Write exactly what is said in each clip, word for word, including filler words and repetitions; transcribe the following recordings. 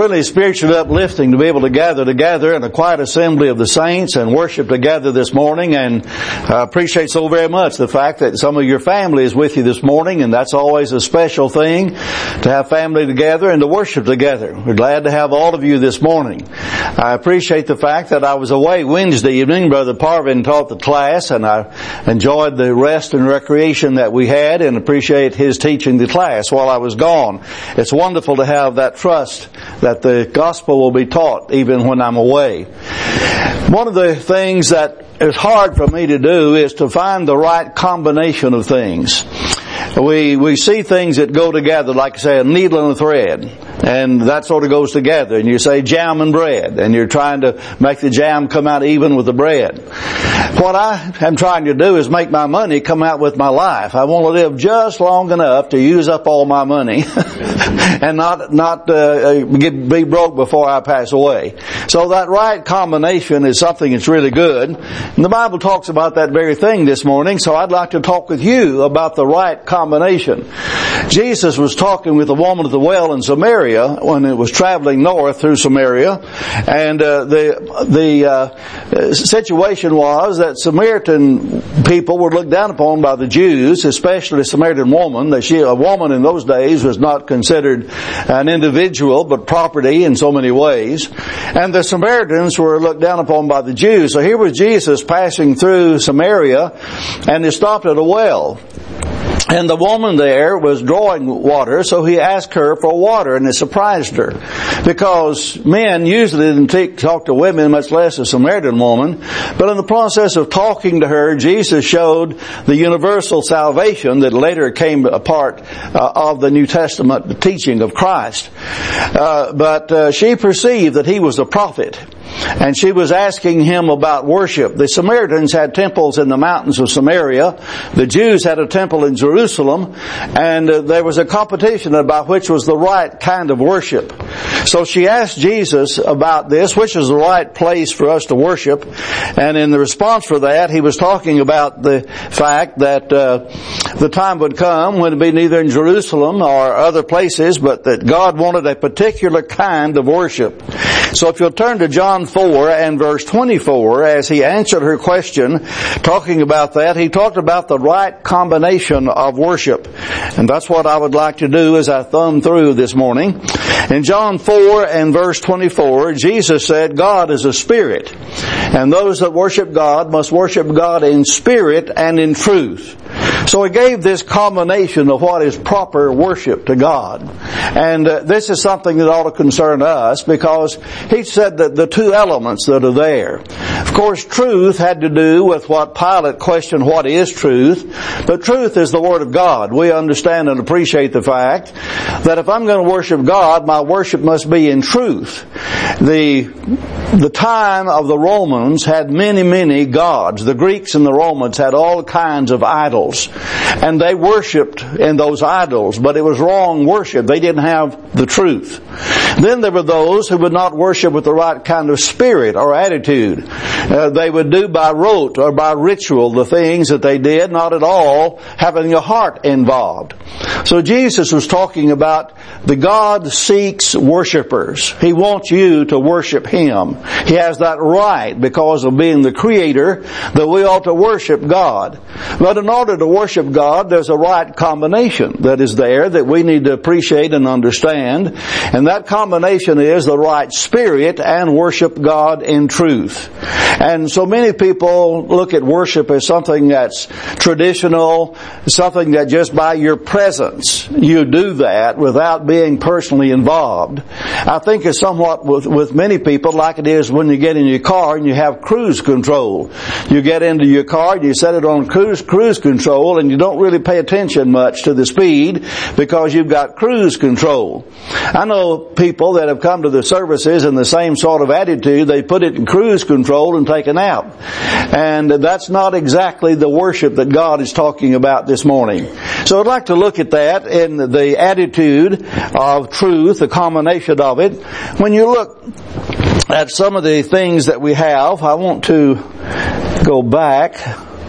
Certainly spiritually uplifting to be able to gather together in a quiet assembly of the saints and worship together this morning. And I appreciate so very much the fact that some of your family is with you this morning, and that's always a special thing to have family together and to worship together. We're glad to have all of you this morning. I appreciate the fact that I was away Wednesday evening. Brother Parvin taught the class, and I enjoyed the rest and recreation that we had and appreciate his teaching the class while I was gone. It's wonderful to have that trust that the gospel will be taught even when I'm away. One of the things that is hard for me to do is to find the right combination of things. We we see things that go together, like I say, a needle and a thread, and that sort of goes together. And you say jam and bread, and you're trying to make the jam come out even with the bread. What I am trying to do is make my money come out with my life. I want to live just long enough to use up all my money and not not uh, get, be broke before I pass away. So that right combination is something that's really good. And the Bible talks about that very thing this morning, so I'd like to talk with you about the right combination. Combination. Jesus was talking with the woman at the well in Samaria when it was traveling north through Samaria, and uh, the the uh, situation was that Samaritan people were looked down upon by the Jews, especially a Samaritan woman. That she, a woman in those days was not considered an individual but property in so many ways, and the Samaritans were looked down upon by the Jews. So here was Jesus passing through Samaria, and he stopped at a well. And the woman there was drawing water, so he asked her for water, and it surprised her. Because men usually didn't take, talk to women, much less a Samaritan woman. But in the process of talking to her, Jesus showed the universal salvation that later came a part uh, of the New Testament teaching of Christ. Uh, but uh, she perceived that he was a prophet. And she was asking him about worship. The Samaritans had temples in the mountains of Samaria. The Jews had a temple in Jerusalem. And uh, there was a competition about which was the right kind of worship. So she asked Jesus about this, which is the right place for us to worship. And in the response for that, he was talking about the fact that uh, the time would come when it would be neither in Jerusalem or other places, but that God wanted a particular kind of worship. So if you'll turn to John four and verse twenty-four, as he answered her question, talking about that, he talked about the right combination of worship. And that's what I would like to do as I thumb through this morning. In John four and verse twenty-four, Jesus said, God is a spirit, and those that worship God must worship God in spirit and in truth. So he gave this combination of what is proper worship to God. And uh, this is something that ought to concern us, because he said that the two elements that are there. Of course, truth had to do with what Pilate questioned, what is truth? But truth is the Word of God. We understand and appreciate the fact that if I'm going to worship God, my worship must be in truth. The the time of the Romans had many, many gods. The Greeks and the Romans had all kinds of idols. And they worshipped in those idols, but it was wrong worship. They didn't have the truth. Then there were those who would not worship with the right kind of spirit or attitude. Uh, they would do by rote or by ritual the things that they did, not at all having a heart involved. So Jesus was talking about the God seeks worshipers. He wants you to worship Him. He has that right because of being the Creator that we ought to worship God. But in order to worship God, there's a right combination that is there that we need to appreciate and understand. And that combination is the right spirit and worship God in truth. And so many people look at worship as something that's traditional, something that just by your presence you do that without being personally involved. I think it's somewhat with, with many people like it is when you get in your car and you have cruise control. You get into your car and you set it on cruise, cruise control, and you don't really pay attention much to the speed because you've got cruise control. I know people that have come to the services in the same sort of attitude. They put it in cruise control and take a nap. And that's not exactly the worship that God is talking about this morning. So I'd like to look at that in the attitude of truth, the combination of it. When you look at some of the things that we have, I want to go back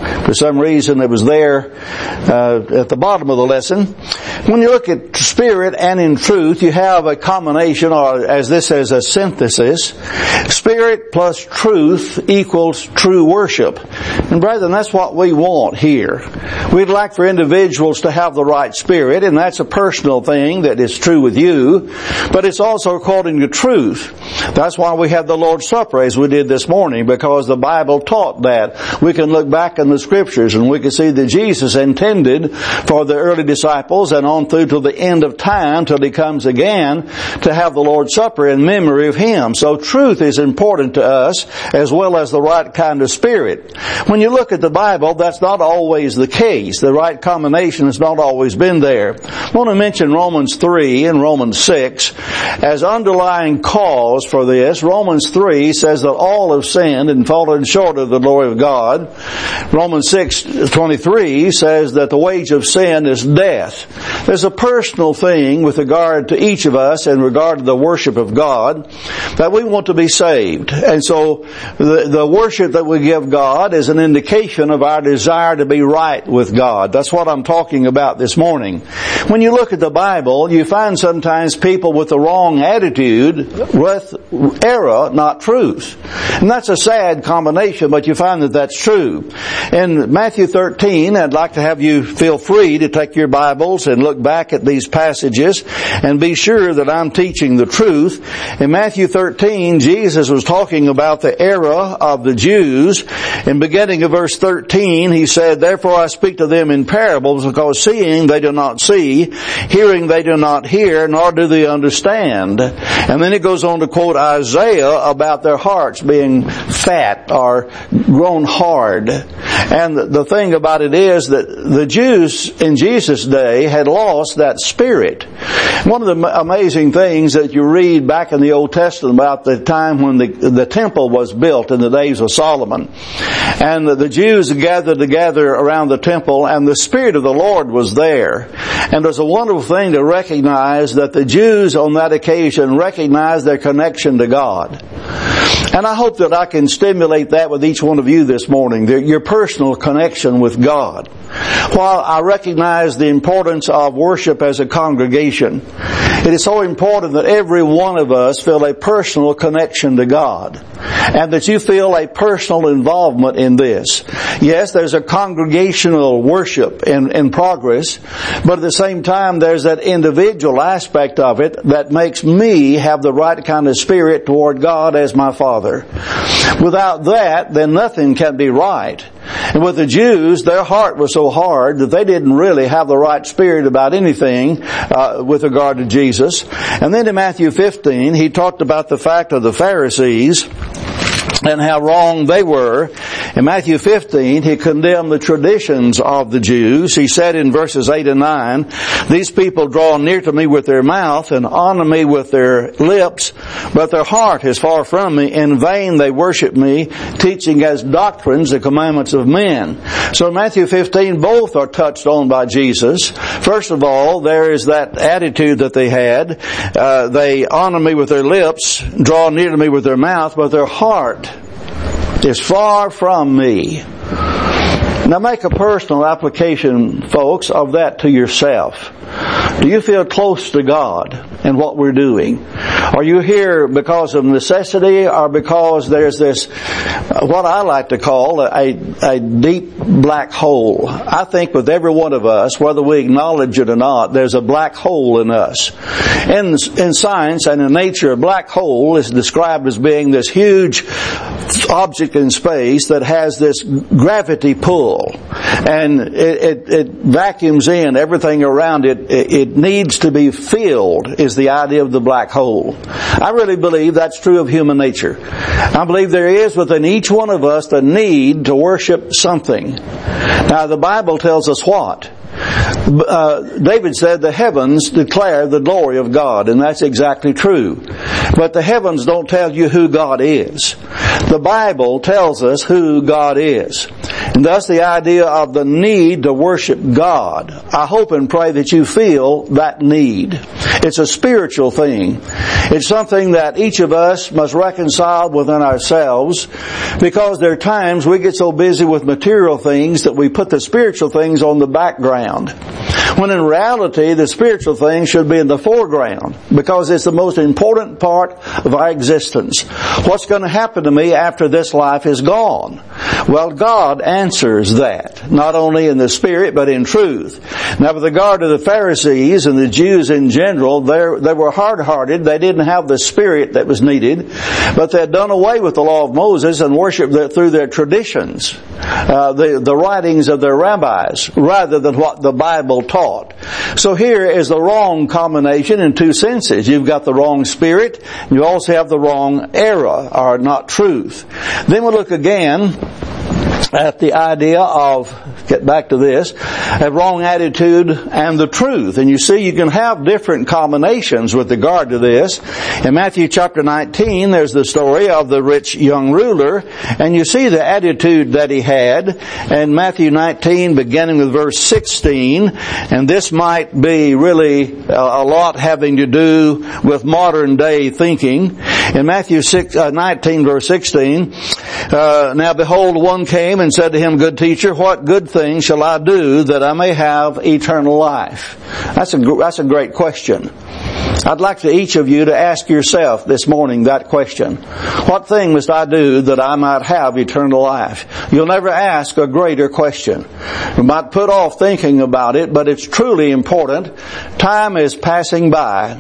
For some reason it was there uh, at the bottom of the lesson. When you look at spirit and in truth, you have a combination, or as this says, a synthesis. Spirit plus truth equals true worship. And brethren, that's what we want here. We'd like for individuals to have the right spirit, and that's a personal thing that is true with you, but it's also according to truth. That's why we have the Lord's Supper as we did this morning, because the Bible taught that. We can look back in the Scriptures and we can see that Jesus intended for the early disciples and on through to the end of time till He comes again to have the Lord's Supper in memory of Him. So truth is important to us as well as the right kind of spirit. When you look at the Bible, that's not always the case. The right combination has not always been there. I want to mention Romans three and Romans six as underlying cause for this. Romans three says that all have sinned and fallen short of the glory of God. Romans six twenty-three says that the wage of sin is death. There's a personal thing with regard to each of us in regard to the worship of God, that we want to be saved. And so the, the worship that we give God is an indication of our desire to be right with God. That's what I'm talking about this morning. When you look at the Bible, you find sometimes people with the wrong attitude with error, not truth. And that's a sad combination, but you find that that's true. In Matthew thirteen, I'd like to have you feel free to take your Bibles and look back at these passages and be sure that I'm teaching the truth. In Matthew thirteen, Jesus was talking about the error of the Jews. In beginning of verse thirteen, He said, "Therefore I speak to them in parables, because seeing they do not see, hearing they do not hear, nor do they understand." And then it goes on to quote Isaiah about their hearts being fat or grown hard. And the thing about it is that the Jews in Jesus' day had lost that spirit. One of the amazing things that you read back in the Old Testament about the time when the, the temple was built in the days of Solomon. And the, the Jews gathered together around the temple, and the Spirit of the Lord was there. And it was a wonderful thing to recognize that the Jews on that occasion recognized their connection to God. And I hope that I can stimulate that with each one of you this morning, your personal connection with God. While I recognize the importance of worship as a congregation, it is so important that every one of us feel a personal connection to God, and that you feel a personal involvement in this. Yes, there's a congregational worship in, in progress, but at the same time there's that individual aspect of it that makes me have the right kind of spirit toward God as my Father. Without that, then nothing can be right. And with the Jews, their heart was so hard that they didn't really have the right spirit about anything uh, with regard to Jesus. And then in Matthew fifteen, He talked about the fact of the Pharisees and how wrong they were. In Matthew fifteen, He condemned the traditions of the Jews. He said in verses eight and nine, "These people draw near to me with their mouth and honor me with their lips, but their heart is far from me. In vain they worship me, teaching as doctrines the commandments of men." So in Matthew fifteen, both are touched on by Jesus. First of all, there is that attitude that they had. Uh, they honor me with their lips, draw near to me with their mouth, but their heart is far from me. Now make a personal application, folks, of that to yourself. Do you feel close to God in what we're doing? Are you here because of necessity, or because there's this, what I like to call a, a deep black hole? I think with every one of us, whether we acknowledge it or not, there's a black hole in us. In, in science and in nature, a black hole is described as being this huge object in space that has this gravity pull. And it, it, it vacuums in everything around it. it. It needs to be filled, is the idea of the black hole. I really believe that's true of human nature. I believe there is within each one of us the need to worship something. Now the Bible tells us what? Uh, David said the heavens declare the glory of God, and that's exactly true. But the heavens don't tell you who God is. The Bible tells us who God is. And thus the idea of the need to worship God. I hope and pray that you feel that need. It's a spiritual thing. It's something that each of us must reconcile within ourselves, because there are times we get so busy with material things that we put the spiritual things on the background, when in reality the spiritual things should be in the foreground, because it's the most important part of our existence. What's going to happen to me after this life is gone? Well, God answers that, not only in the spirit but in truth. Now, with regard to the Pharisees and the Jews in general, they were hard-hearted. They didn't have the spirit that was needed, but they had done away with the law of Moses and worshiped through their traditions, uh, the, the writings of their rabbis, rather than what the Bible taught. So here is the wrong combination in two senses. You've got the wrong spirit, you also have the wrong error, or not truth. Then we'll look again at the idea of, get back to this, a wrong attitude and the truth. And you see, you can have different combinations with regard to this. In Matthew chapter nineteen, there's the story of the rich young ruler, and you see the attitude that he had. In Matthew nineteen, beginning with verse sixteen, and this might be really a lot having to do with modern day thinking. In Matthew nineteen, verse sixteen, uh, now behold, one came and said to him, Good teacher, what good thing shall I do that I may have eternal life? That's a, that's a great question. I'd like to each of you to ask yourself this morning that question. What thing must I do that I might have eternal life? You'll never ask a greater question. You might put off thinking about it, but it's truly important. Time is passing by.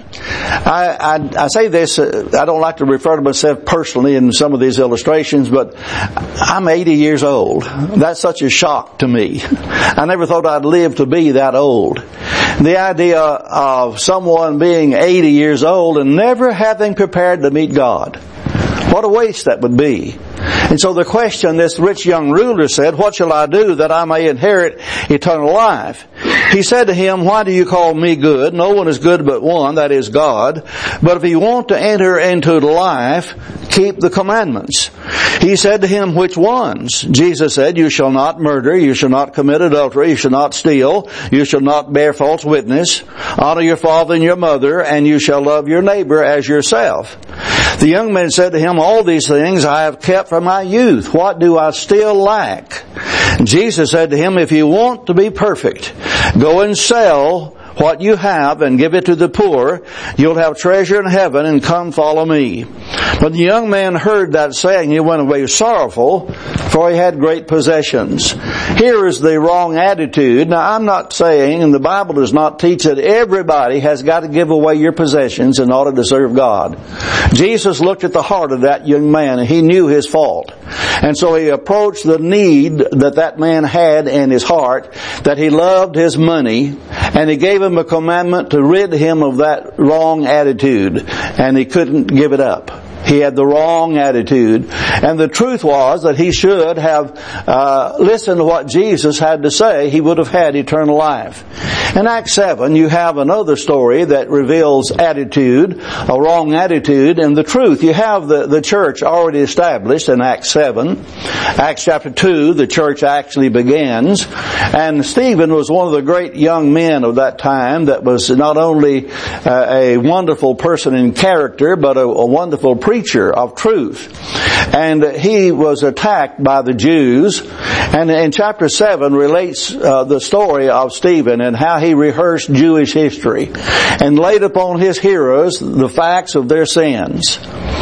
I, I, I say this, uh, I don't like to refer to myself personally in some of these illustrations, but I'm eighty years old. That's such a shock to me. I never thought I'd live to be that old. The idea of someone being eighty years old and never having prepared to meet God. What a waste that would be. And so the question this rich young ruler said, What shall I do that I may inherit eternal life? He said to him, Why do you call me good? No one is good but one, that is God. But if you want to enter into life, keep the commandments. He said to him, Which ones? Jesus said, You shall not murder, you shall not commit adultery, you shall not steal, you shall not bear false witness, honor your father and your mother, and you shall love your neighbor as yourself. The young man said to him, All these things I have kept from my youth. What do I still lack? And Jesus said to him, If you want to be perfect, go and sell what you have and give it to the poor. You'll have treasure in heaven, and come follow me. When the young man heard that saying, he went away sorrowful, for he had great possessions. Here is the wrong attitude. Now, I'm not saying, and the Bible does not teach that everybody has got to give away your possessions in order to serve God. Jesus looked at the heart of that young man, and he knew his fault. And so he approached the need that that man had in his heart, that he loved his money, and he gave him a commandment to rid him of that wrong attitude, and he couldn't give it up. He had the wrong attitude. And the truth was that he should have uh, listened to what Jesus had to say. He would have had eternal life. In Acts seven, you have another story that reveals attitude, a wrong attitude, and the truth. You have the, the church already established in Acts seven. Acts chapter two, the church actually begins. And Stephen was one of the great young men of that time that was not only uh, a wonderful person in character, but a, a wonderful preacher. Preacher of truth. And he was attacked by the Jews. And in chapter seven relates uh, the story of Stephen and how he rehearsed Jewish history and laid upon his hearers the facts of their sins.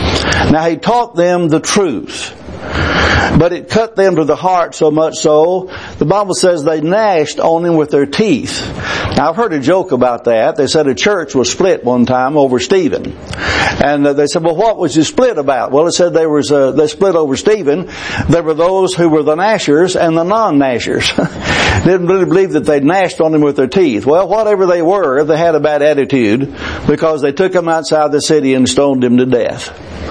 Now he taught them the truth, but it cut them to the heart so much so, the Bible says they gnashed on him with their teeth. Now I've heard a joke about that. They said a church was split one time over Stephen. And they said, well, what was you split about? Well, it said there was a, they split over Stephen. There were those who were the gnashers and the non-gnashers. Didn't really believe that they gnashed on him with their teeth. Well, whatever they were, they had a bad attitude because they took him outside the city and stoned him to death.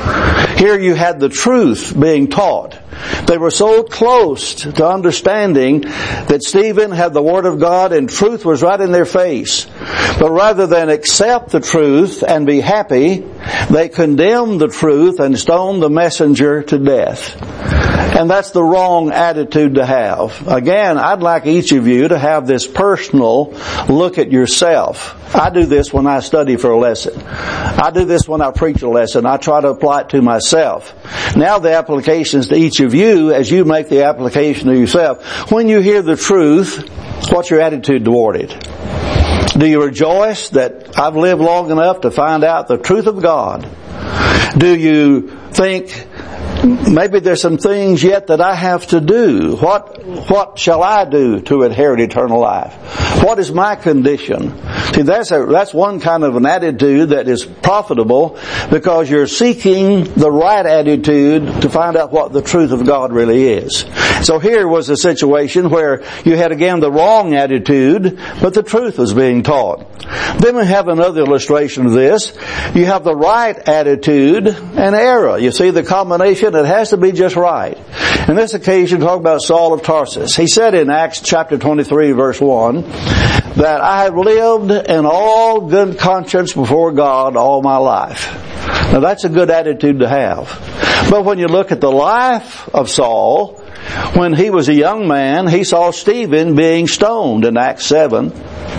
Here you had the truth being taught. They were so close to understanding that Stephen had the Word of God and truth was right in their face. But rather than accept the truth and be happy, they condemned the truth and stoned the messenger to death. And that's the wrong attitude to have. Again, I'd like each of you to have this personal look at yourself. I do this when I study for a lesson. I do this when I preach a lesson. I try to apply it to myself. Now the applications to each of you as you make the application to yourself. When you hear the truth, what's your attitude toward it? Do you rejoice that I've lived long enough to find out the truth of God? Do you think, maybe there's some things yet that I have to do? What, what shall I do to inherit eternal life? What is my condition? See, that's a, that's one kind of an attitude that is profitable because you're seeking the right attitude to find out what the truth of God really is. So here was a situation where you had again the wrong attitude, but the truth was being taught. Then we have another illustration of this. You have the right attitude and error. You see the combination, it has to be just right. In this occasion, talk about Saul of Tarsus. He said in Acts chapter twenty-three verse one, that I have lived in all good conscience before God all my life. Now that's a good attitude to have. But when you look at the life of Saul, when he was a young man, he saw Stephen being stoned in Acts seven.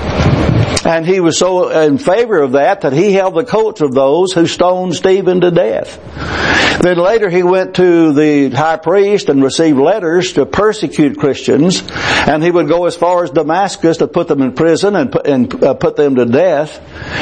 And he was so in favor of that that he held the coats of those who stoned Stephen to death. Then later he went to the high priest and received letters to persecute Christians. And he would go as far as Damascus to put them in prison and put, and, uh, put them to death.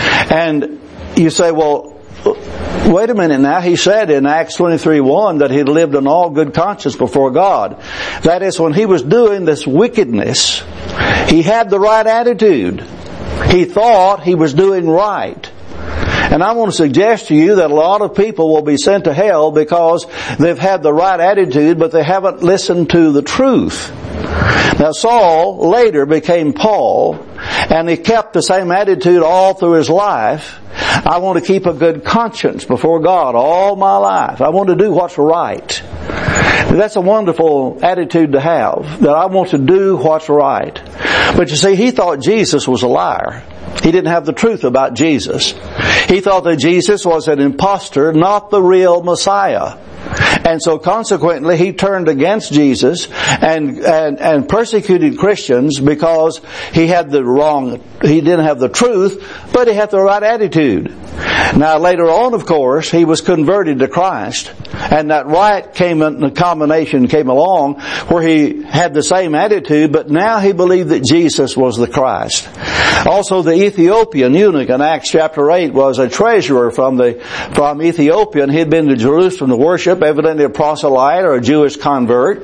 And you say, well, wait a minute now. He said in Acts twenty-three one that he lived in all good conscience before God. That is, when he was doing this wickedness, he had the right attitude. He thought he was doing right. And I want to suggest to you that a lot of people will be sent to hell because they've had the right attitude, but they haven't listened to the truth. Now Saul later became Paul, and he kept the same attitude all through his life. I want to keep a good conscience before God all my life. I want to do what's right. That's a wonderful attitude to have, that I want to do what's right. But you see, he thought Jesus was a liar. He didn't have the truth about Jesus. He thought that Jesus was an impostor, not the real Messiah. And so consequently, he turned against Jesus and, and, and persecuted Christians because he had the wrong, he didn't have the truth, but he had the right attitude. Now later on, of course, he was converted to Christ, and that right came in, the combination came along where he had the same attitude, but now he believed that Jesus was the Christ. Also the Ethiopian eunuch in Acts chapter eight was a treasurer from the, from Ethiopia, and he had been to Jerusalem to worship, evidently a proselyte or a Jewish convert.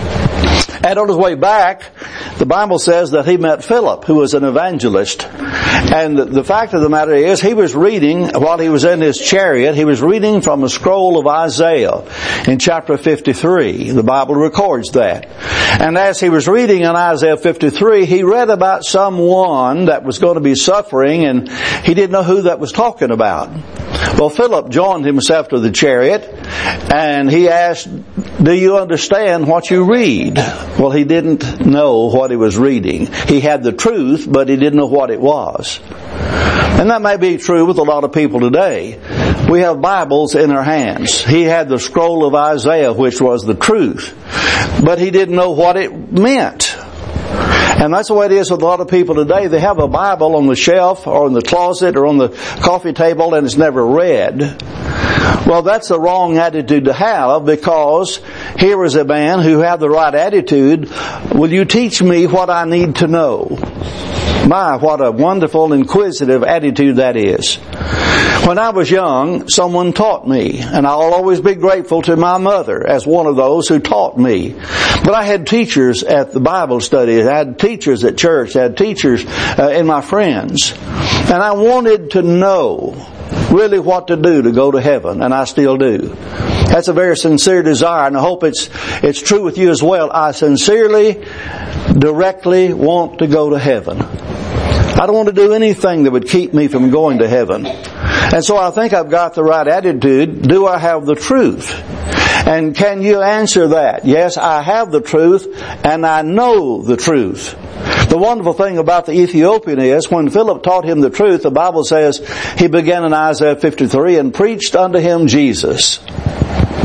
And on his way back, the Bible says that he met Philip, who was an evangelist. And the fact of the matter is, he was reading, while he was in his chariot, he was reading from a scroll of Isaiah in chapter fifty-three. The Bible records that. And as he was reading in Isaiah fifty-three, he read about someone that was going to be suffering, and he didn't know who that was talking about. Well, Philip joined himself to the chariot, and he asked, do you understand what you read? Well, he didn't know what he was reading. He had the truth, but he didn't know what it was. And that may be true with a lot of people today. We have Bibles in our hands. He had the scroll of Isaiah, which was the truth, but he didn't know what it meant. And that's the way it is with a lot of people today. They have a Bible on the shelf or in the closet or on the coffee table, and it's never read. Well, that's the wrong attitude to have, because here is a man who had the right attitude. Will you teach me what I need to know? My, what a wonderful, inquisitive attitude that is. When I was young, someone taught me, and I'll always be grateful to my mother as one of those who taught me. But I had teachers at the Bible study, I had teachers at church, I had teachers uh, in my friends, and I wanted to know really what to do to go to heaven, and I still do. That's a very sincere desire, and I hope it's it's true with you as well. I sincerely, directly want to go to heaven. I don't want to do anything that would keep me from going to heaven. And so I think I've got the right attitude. Do I have the truth? And can you answer that? Yes, I have the truth, and I know the truth. The wonderful thing about the Ethiopian is, when Philip taught him the truth, the Bible says he began in Isaiah fifty-three and preached unto him Jesus.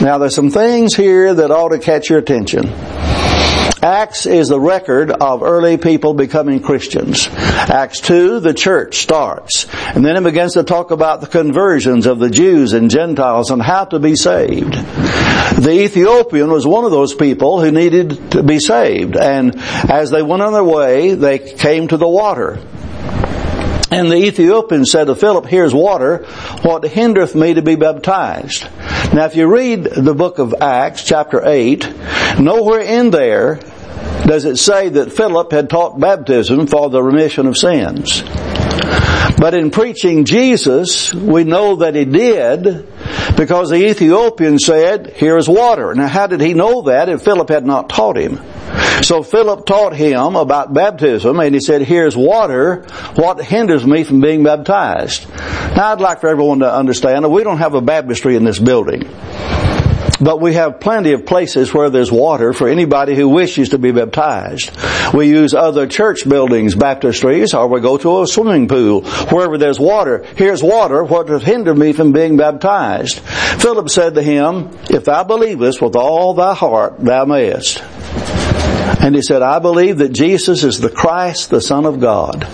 Now there's some things here that ought to catch your attention. Acts is the record of early people becoming Christians. Acts two, the church starts. And then it begins to talk about the conversions of the Jews and Gentiles and how to be saved. The Ethiopian was one of those people who needed to be saved. And as they went on their way, they came to the water. And the Ethiopian said to Philip, "Here's water. What hindereth me to be baptized?" Now if you read the book of Acts, chapter eight, nowhere in there does it say that Philip had taught baptism for the remission of sins. But in preaching Jesus, we know that he did, because the Ethiopian said, "Here is water." Now how did he know that if Philip had not taught him? So Philip taught him about baptism, and he said, "Here's water. What hinders me from being baptized?" Now I'd like for everyone to understand that we don't have a baptistry in this building. But we have plenty of places where there's water for anybody who wishes to be baptized. We use other church buildings, baptistries, or we go to a swimming pool. Wherever there's water, here's water, what does hinder me from being baptized? Philip said to him, "If thou believest with all thy heart, thou mayest." And he said, "I believe that Jesus is the Christ, the Son of God."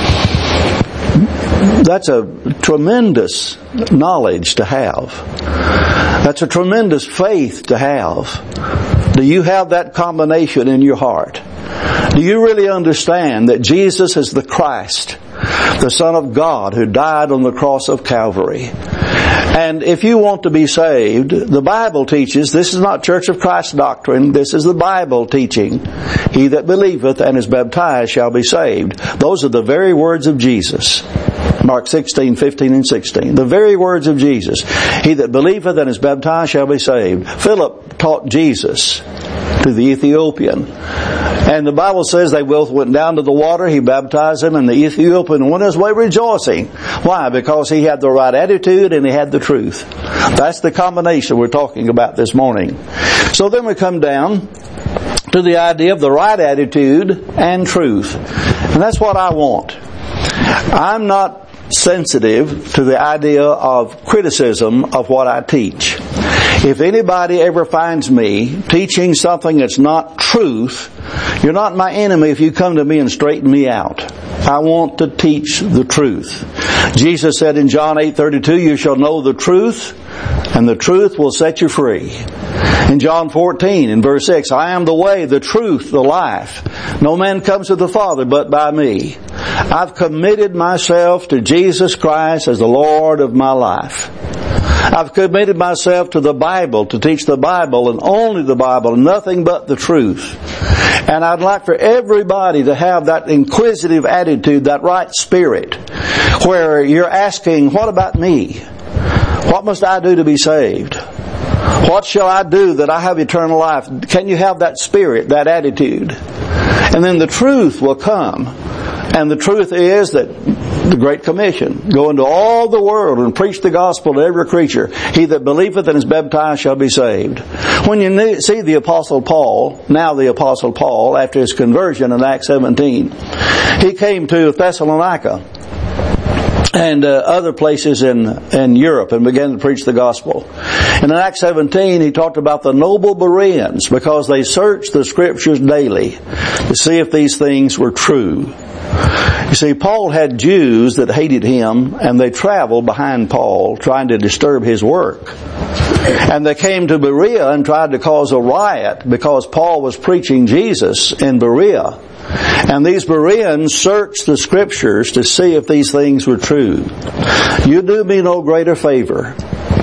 That's a tremendous knowledge to have. That's a tremendous faith to have. Do you have that combination in your heart? Do you really understand that Jesus is the Christ, the Son of God, who died on the cross of Calvary? And if you want to be saved, the Bible teaches, this is not Church of Christ doctrine, this is the Bible teaching, "He that believeth and is baptized shall be saved." Those are the very words of Jesus. Mark sixteen, fifteen and sixteen. The very words of Jesus. "He that believeth and is baptized shall be saved." Philip taught Jesus to the Ethiopian. And the Bible says they both went down to the water, he baptized him, and the Ethiopian went his way rejoicing. Why? Because he had the right attitude and he had the truth. That's the combination we're talking about this morning. So then we come down to the idea of the right attitude and truth. And that's what I want. I'm not sensitive to the idea of criticism of what I teach. If anybody ever finds me teaching something that's not truth, you're not my enemy if you come to me and straighten me out. I want to teach the truth. Jesus said in John eight thirty-two, "You shall know the truth, and the truth will set you free." In John fourteen, in verse six, "I am the way, the truth, the life. No man comes to the Father but by me." I've committed myself to Jesus Christ as the Lord of my life. I've committed myself to the Bible, to teach the Bible and only the Bible and nothing but the truth. And I'd like for everybody to have that inquisitive attitude, that right spirit, where you're asking, what about me? What must I do to be saved? What shall I do that I have eternal life? Can you have that spirit, that attitude? And then the truth will come. And the truth is that the Great Commission, go into all the world and preach the gospel to every creature. "He that believeth and is baptized shall be saved." When you see the Apostle Paul, now the Apostle Paul, after his conversion in Acts seventeen, he came to Thessalonica and uh, other places in, in Europe and began to preach the gospel. And in Acts seventeen, he talked about the noble Bereans because they searched the Scriptures daily to see if these things were true. You see, Paul had Jews that hated him, and they traveled behind Paul trying to disturb his work. And they came to Berea and tried to cause a riot because Paul was preaching Jesus in Berea. And these Bereans searched the Scriptures to see if these things were true. You do me no greater favor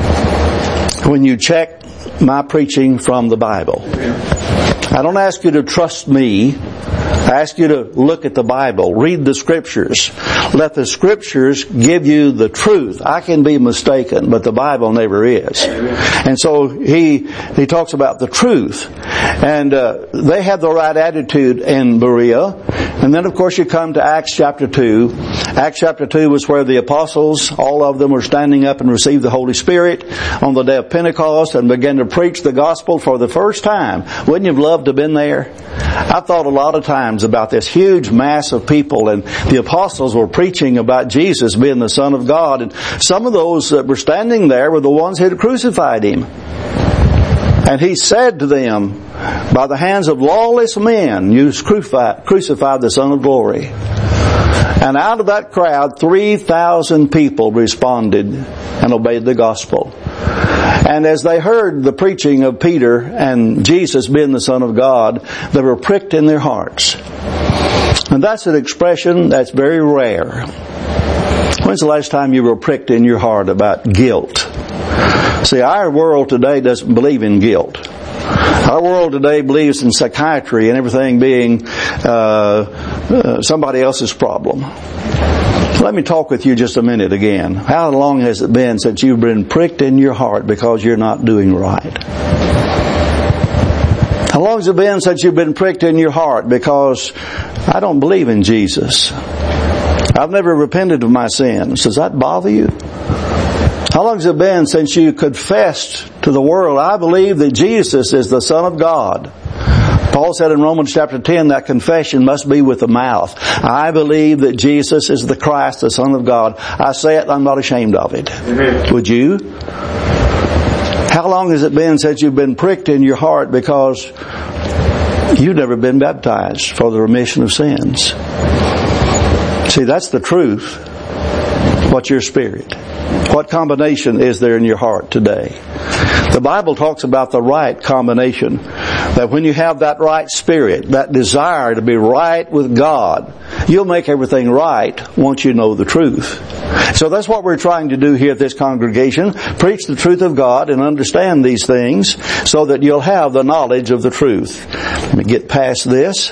when you check my preaching from the Bible. I don't ask you to trust me. I ask you to look at the Bible, read the Scriptures. Let the Scriptures give you the truth. I can be mistaken, but the Bible never is. And so he he talks about the truth. And uh, they had the right attitude in Berea. And then, of course, you come to Acts chapter two. Acts chapter two was where the apostles, all of them, were standing up and received the Holy Spirit on the day of Pentecost and began to preach the gospel for the first time. Wouldn't you have loved to have been there? I've thought a lot of times about this huge mass of people, and the apostles were preaching about Jesus being the Son of God, and some of those that were standing there were the ones who had crucified Him. And he said to them, by the hands of lawless men you crucified, crucified the Son of Glory. And out of that crowd, three thousand people responded and obeyed the gospel. And as they heard the preaching of Peter and Jesus being the Son of God, they were pricked in their hearts. And that's an expression that's very rare. When's the last time you were pricked in your heart about guilt? See, our world today doesn't believe in guilt. Our world today believes in psychiatry and everything being uh, uh, somebody else's problem. Let me talk with you just a minute again. How long has it been since you've been pricked in your heart because you're not doing right? How long has it been since you've been pricked in your heart because I don't believe in Jesus? I've never repented of my sins. Does that bother you? How long has it been since you confessed to the world, I believe that Jesus is the Son of God? Paul said in Romans chapter ten that confession must be with the mouth. I believe that Jesus is the Christ, the Son of God. I say it, I'm not ashamed of it. Amen. Would you? How long has it been since you've been pricked in your heart because you've never been baptized for the remission of sins? See, that's the truth. What's your spirit? What combination is there in your heart today? The Bible talks about the right combination. That when you have that right spirit, that desire to be right with God, you'll make everything right once you know the truth. So that's what we're trying to do here at this congregation. Preach the truth of God and understand these things so that you'll have the knowledge of the truth. Let me get past this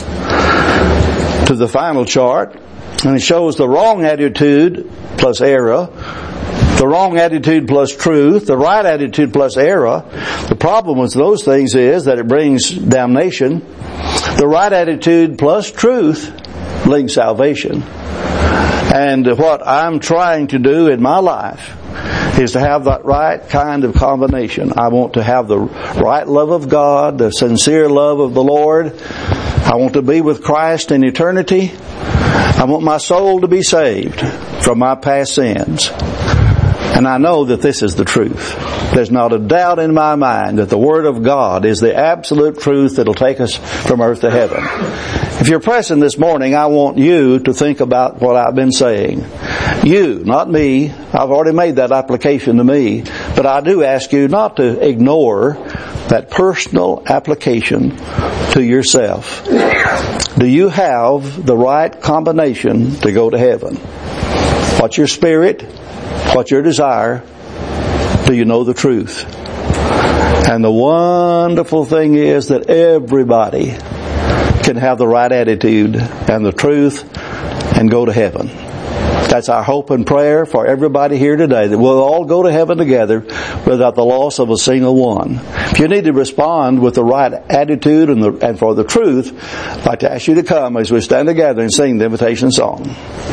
to the final chart. And it shows the wrong attitude plus error, the wrong attitude plus truth, the right attitude plus error. The problem with those things is that it brings damnation. The right attitude plus truth brings salvation. And what I'm trying to do in my life is to have that right kind of combination. I want to have the right love of God, the sincere love of the Lord. I want to be with Christ in eternity. I want my soul to be saved from my past sins. And I know that this is the truth. There's not a doubt in my mind that the Word of God is the absolute truth that will take us from earth to heaven. If you're present this morning, I want you to think about what I've been saying. You, not me. I've already made that application to me. But I do ask you not to ignore that personal application to yourself. Do you have the right combination to go to heaven? What's your spirit? What's your desire? Do you know the truth? And the wonderful thing is that everybody can have the right attitude and the truth and go to heaven. That's our hope and prayer for everybody here today, that we'll all go to heaven together without the loss of a single one. If you need to respond with the right attitude and, the, and for the truth, I'd like to ask you to come as we stand together and sing the invitation song.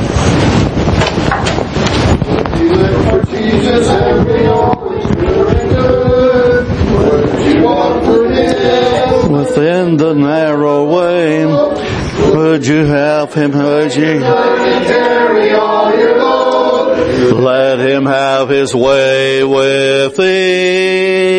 Jesus, every within the narrow way, would you help him, would you carry all your load? Let him have his way with thee.